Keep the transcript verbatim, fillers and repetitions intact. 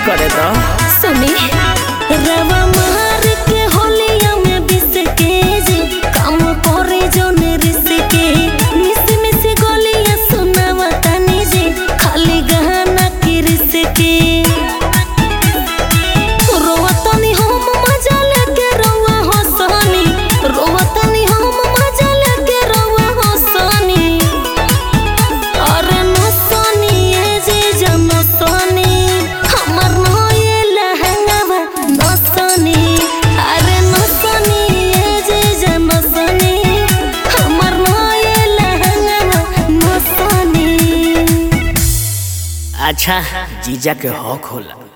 करे तो सुनी रवा मार के होलिया में बिस के जी काम करे जोन रिस के मिस मिस गोलियां सुनावा तनी जी खाली गहना की रिस के रोवा तनी हम मजा लेके रोवा हंसनी रोवा तनी हम मजा लेके रोवा हंसनी अरे नसनी ए जी जनसनी हमर नए लहंगावा नसनी अरे नसनी ए जी जनसनी हमर नए लहंगावा नसनी। अच्छा जीजा के हक होला।